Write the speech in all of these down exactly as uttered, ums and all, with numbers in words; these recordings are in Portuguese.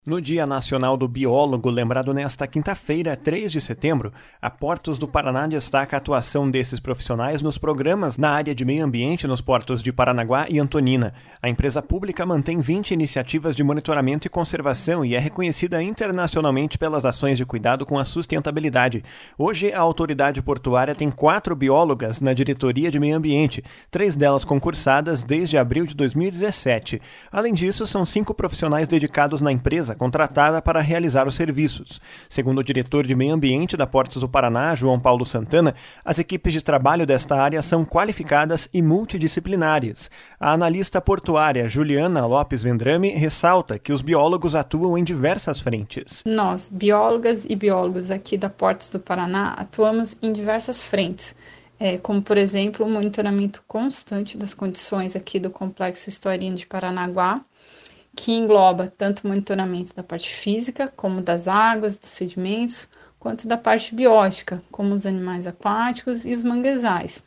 No Dia Nacional do Biólogo, lembrado nesta quinta-feira, três de setembro, a Portos do Paraná destaca a atuação desses profissionais nos programas na área de meio ambiente nos portos de Paranaguá e Antonina. A empresa pública mantém vinte iniciativas de monitoramento e conservação e é reconhecida internacionalmente pelas ações de cuidado com a sustentabilidade. Hoje, a autoridade portuária tem quatro biólogas na diretoria de meio ambiente, três delas concursadas desde abril de dois mil e dezessete. Além disso, são cinco profissionais dedicados na empresa contratada para realizar os serviços. Segundo o diretor de Meio Ambiente da Portos do Paraná, João Paulo Santana, as equipes de trabalho desta área são qualificadas e multidisciplinares. A analista portuária Juliana Lopes Vendrame ressalta que os biólogos atuam em diversas frentes. Nós, biólogas e biólogos aqui da Portos do Paraná, atuamos em diversas frentes, é, como, por exemplo, o monitoramento constante das condições aqui do Complexo Historino de Paranaguá, que engloba tanto o monitoramento da parte física, como das águas, dos sedimentos, quanto da parte biótica, como os animais aquáticos e os manguezais.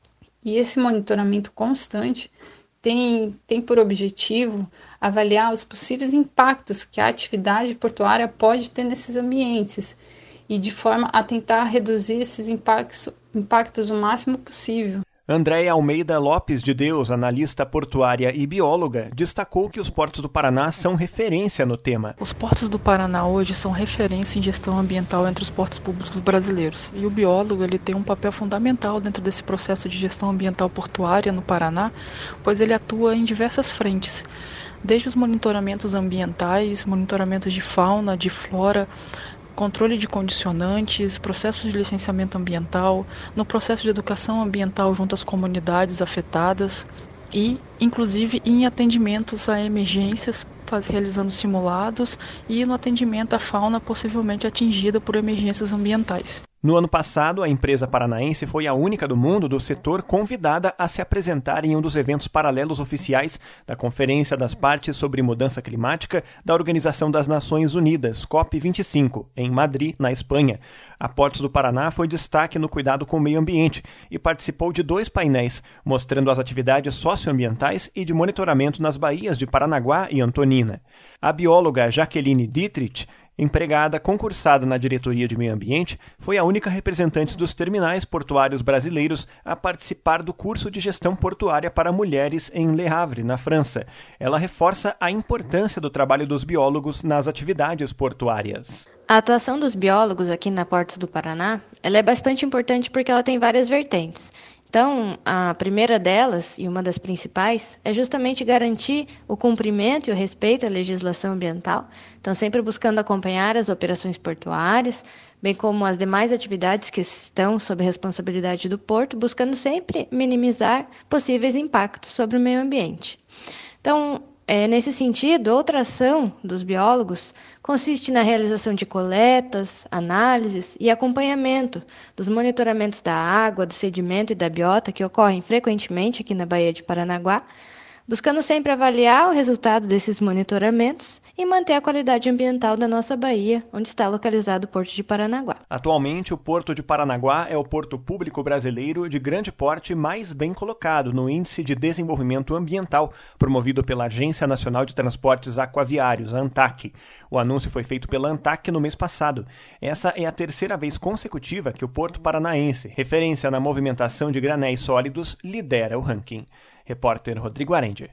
E esse monitoramento constante tem, tem por objetivo avaliar os possíveis impactos que a atividade portuária pode ter nesses ambientes e de forma a tentar reduzir esses impactos, impactos o máximo possível. Andréia Almeida Lopes de Deus, analista portuária e bióloga, destacou que os portos do Paraná são referência no tema. Os portos do Paraná hoje são referência em gestão ambiental entre os portos públicos brasileiros. E o biólogo ele tem um papel fundamental dentro desse processo de gestão ambiental portuária no Paraná, pois ele atua em diversas frentes, desde os monitoramentos ambientais, monitoramentos de fauna, de flora, controle de condicionantes, processos de licenciamento ambiental, no processo de educação ambiental junto às comunidades afetadas e, inclusive, em atendimentos a emergências, faz, realizando simulados e no atendimento à fauna possivelmente atingida por emergências ambientais. No ano passado, a empresa paranaense foi a única do mundo do setor convidada a se apresentar em um dos eventos paralelos oficiais da Conferência das Partes sobre Mudança Climática da Organização das Nações Unidas, COP vinte e cinco, em Madrid, na Espanha. A Portos do Paraná foi destaque no cuidado com o meio ambiente e participou de dois painéis, mostrando as atividades socioambientais e de monitoramento nas baías de Paranaguá e Antonina. A bióloga Jaqueline Dietrich, empregada concursada na diretoria de meio ambiente, foi a única representante dos terminais portuários brasileiros a participar do curso de gestão portuária para mulheres em Le Havre, na França. Ela reforça a importância do trabalho dos biólogos nas atividades portuárias. A atuação dos biólogos aqui na Portos do Paraná, ela é bastante importante porque ela tem várias vertentes. Então, a primeira delas, e uma das principais, é justamente garantir o cumprimento e o respeito à legislação ambiental, então sempre buscando acompanhar as operações portuárias, bem como as demais atividades que estão sob responsabilidade do porto, buscando sempre minimizar possíveis impactos sobre o meio ambiente. Então, É, nesse sentido, outra ação dos biólogos consiste na realização de coletas, análises e acompanhamento dos monitoramentos da água, do sedimento e da biota que ocorrem frequentemente aqui na Baía de Paranaguá, buscando sempre avaliar o resultado desses monitoramentos e manter a qualidade ambiental da nossa baía, onde está localizado o Porto de Paranaguá. Atualmente, o Porto de Paranaguá é o porto público brasileiro de grande porte mais bem colocado no Índice de Desenvolvimento Ambiental, promovido pela Agência Nacional de Transportes Aquaviários, a ANTAQ. O anúncio foi feito pela ANTAQ no mês passado. Essa é a terceira vez consecutiva que o Porto Paranaense, referência na movimentação de granéis sólidos, lidera o ranking. Repórter Rodrigo Arendi.